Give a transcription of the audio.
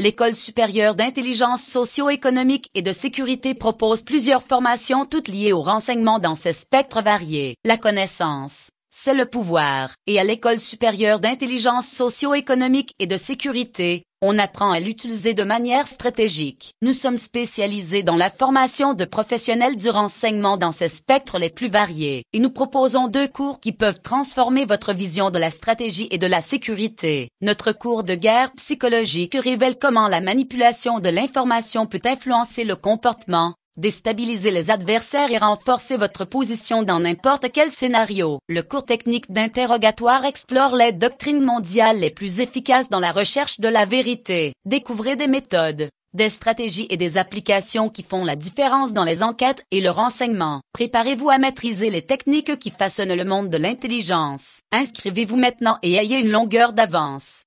l'École supérieure d'intelligence socio-économique et de sécurité propose plusieurs formations toutes liées au renseignement dans ses spectres variés. La connaissance, c'est le pouvoir. Et à l'École supérieure d'intelligence socio-économique et de sécurité, on apprend à l'utiliser de manière stratégique. Nous sommes spécialisés dans la formation de professionnels du renseignement dans ses spectres les plus variés. Et nous proposons 2 cours qui peuvent transformer votre vision de la stratégie et de la sécurité. Notre cours de guerre psychologique révèle comment la manipulation de l'information peut influencer le comportement, déstabiliser les adversaires et renforcer votre position dans n'importe quel scénario. Le cours technique d'interrogatoire explore les doctrines mondiales les plus efficaces dans la recherche de la vérité. Découvrez des méthodes, des stratégies et des applications qui font la différence dans les enquêtes et le renseignement. Préparez-vous à maîtriser les techniques qui façonnent le monde de l'intelligence. Inscrivez-vous maintenant et ayez une longueur d'avance.